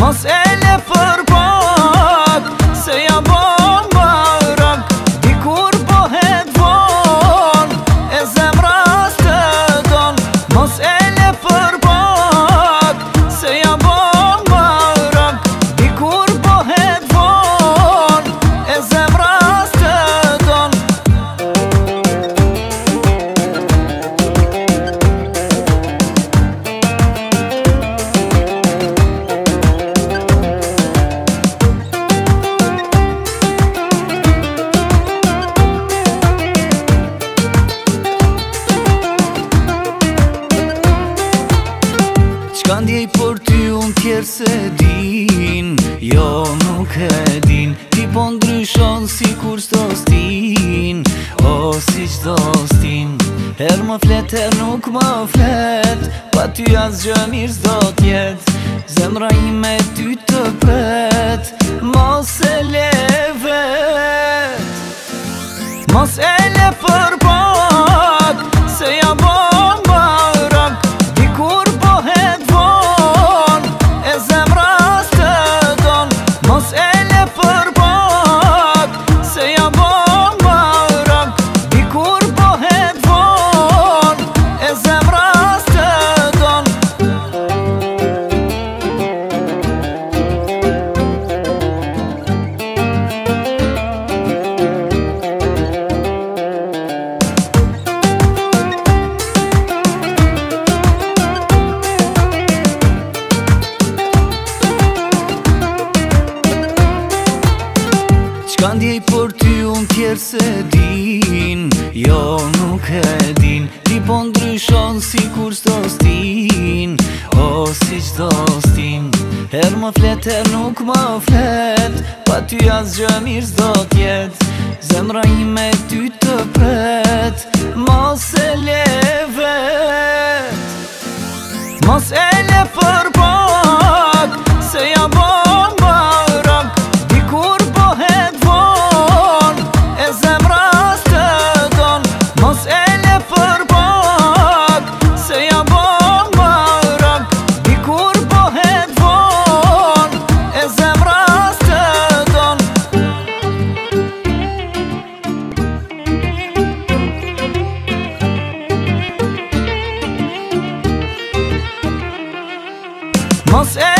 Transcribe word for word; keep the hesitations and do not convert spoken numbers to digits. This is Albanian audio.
Mos e le për pak, se ja bom barak. Dikur bohet von, e zemra s'të don. Mos e le për pak, se ja bom barak. Dikur bohet von, e zemra s'të don. Qka ndjej për ty unë tjerë se din, jo nuk e din. Ti po ndryshon si kur s'to stin, o si qdo stin. Her më flet, her nuk më flet, pa ty asgjë mirë s'do t'jet. Zemra ime ty të pret, mos e le vet. Mos e le për pak, se ja bom barak. Dikur bohet von, e zemra s'të don. Mos e le për pak, se ja bom barak. Dikur bohet von, e zemra s'të don. Qka ndjej për ty unë tjerë se din, jo nuk e din. Ti po ndryshon si kur s'to stin, o si qdo stin. Her më flet, her nuk më flet, pa ty asgjë mirë s'do t'jet. Zemra ime ty të pret, mos e le vet. Mos e le për pak, se ja bom barak. Dikur bohet von, e zemra s'të don. Mos e le për pak, se ja bom barak. Dikur bohet von, e zemra s'të don. Mos e